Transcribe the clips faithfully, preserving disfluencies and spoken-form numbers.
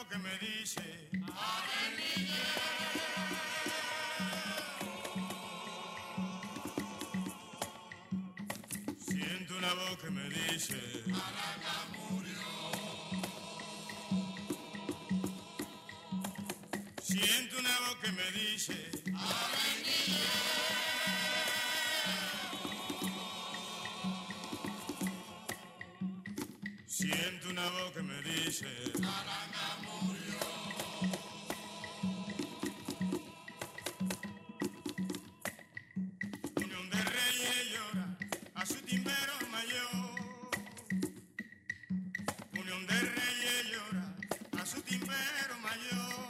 voz que me dice, siento una voz que me dice, siento una voz que me dice, siento una voz que me dice, Unión de Reyes llora a su timbero mayor. Unión de Reyes llora a su timbero mayor.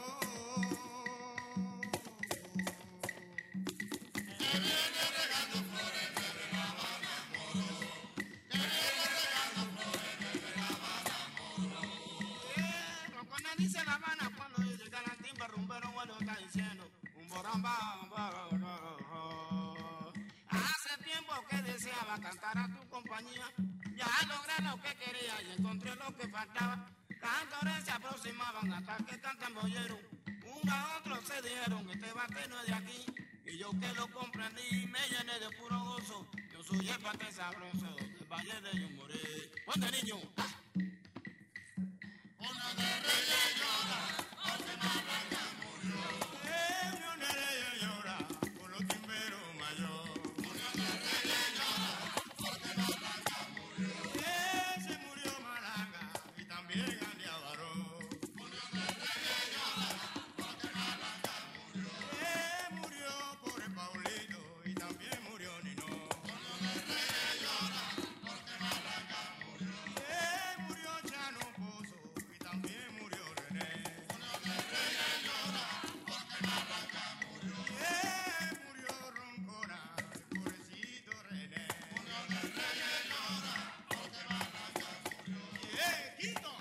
Dice La Habana cuando llega la timba, rumbero bueno está diciendo un boramba, un boramba. Hace tiempo que deseaba cantar a tu compañía, ya logré lo que quería y encontré lo que faltaba. Cantores se aproximaban hasta que cantan boyero, uno a otro se dijeron este bate no es de aquí, y yo que lo comprendí me llené de puro gozo. Yo soy el bate sabroso del Valle de Yumoré. Ponte niño. Uno de Reyes llora, porque Malaca murió. Eh, Unión de Reyes llora por los timberos mayor. Uno de Reyes llora, porque Malaca murió. Eh, se murió Malanga y también Andy Abaró. Uno de Reyes llora, porque Malaca murió. Eh, murió por el Paulito y también murió Nino. Uno de Reyes llora, porque Malaca murió. Eh, murió Chano Pozo y también murió René. Uno de Reyes llora, porque Malaca murió. Eh, murió Roncona, el pobrecito René. Uno de Reyes llora, porque Malaca murió. ¡Eh, Quito!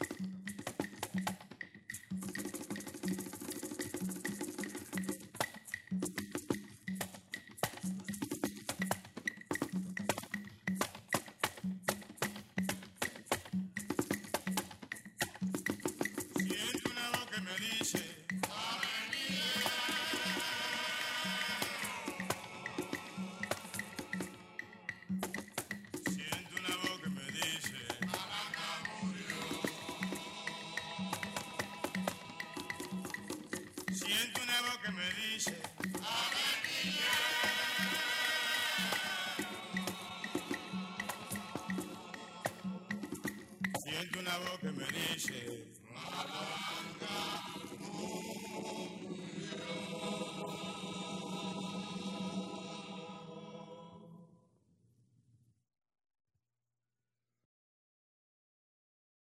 Siento una voz que me dice, siento una voz que me dice, siento una voz que me dice, siento una voz que me dice,